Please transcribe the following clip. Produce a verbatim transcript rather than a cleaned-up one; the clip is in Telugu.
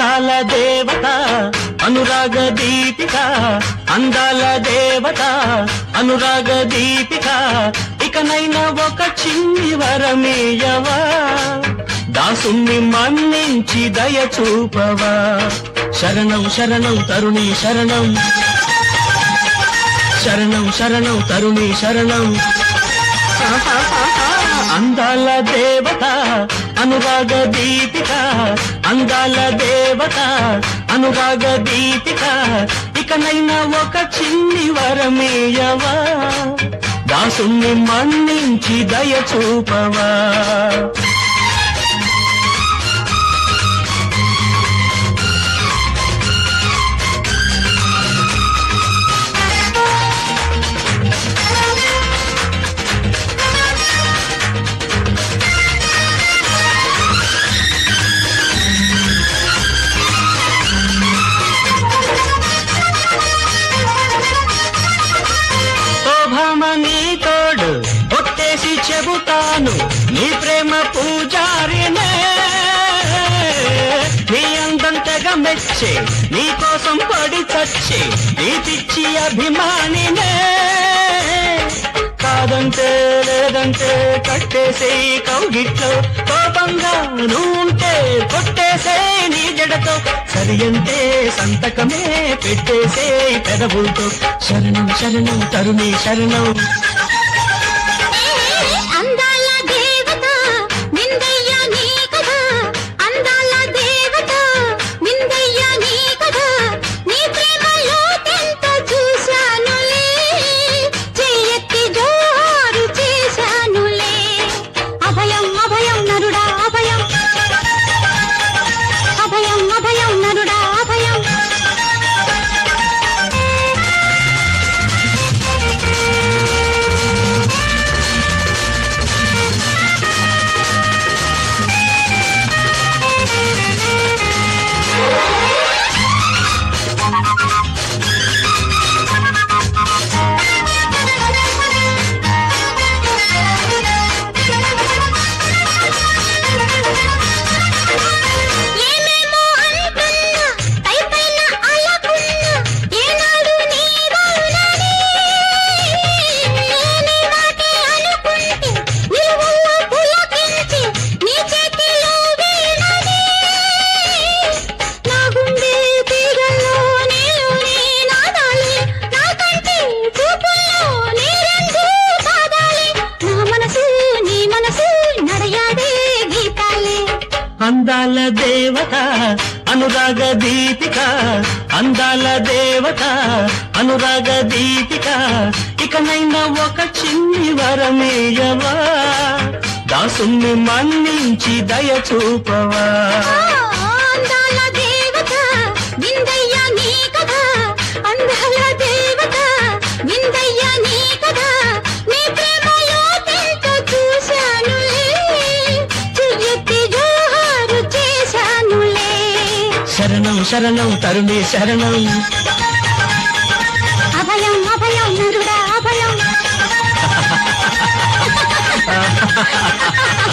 అందాల దేవత అనురాగ దీపిక, అందాల దేవత అనురాగ దీపిక, ఇకనైనా ఒక చిన్ని వరమీయవా, దాసుని మన్నించి దయ చూపవా. శరణం శరణం తరుణి శరణం, శరణం శరణం తరుణి శరణం. అందాల దేవత అనురాగ దీపిక, అందాల దేవత అనురాగ దీపిక, ఇకనైనా ఒక చిన్ని వరమీయవా, దాసుని మన్నించి దయ చూపవా. నీ తోడు ఒట్టేసి చెబుతాను, నీ ప్రేమ పూజారినే, నీ అందం తెగ మెచ్చే, నీ కోసం పడి చచ్చే, నీ పిచ్చి అభిమానినే. కాదంటే లేదంటే కట్టేసే కౌగిట్లో, కోపంగా నువ్వుంటే కొట్టేసే నీ జడతో, సరి అంటే సంతకమే పెట్టేసే పెదవులతో. శరణం శరణం తరుణి శరణం. అందాల దేవత నిందయ్య నీ కదా, అందాల దేవత నిందయ్య నీ కదా, నీ ప్రేమలో ఎంత చూశానులే, చెయ్యెత్తి జోరు చేశానులే. అభయం అభయం నరుడా అభయం, అభయం అభయం నరుడా అభయం. అందాల దేవత అనురాగ దీపిక, అందాల దేవత అనురాగ దీపిక, ఇకనైనా ఒక చిన్ని వరమీయవా, దాసుని మన్నించి దయ చూపవా. అందాల దేవత విందయ్య నీ కదా, అందాల దేవత విందయ్య నీ కదా, నీ ప్రేమలో ఎంత చూశానులే, చెయ్యెత్తి జోహారు చేశానులే. శరణం శరణం తరుణి శరణం. అభయం అభయం నరుడా అభయం.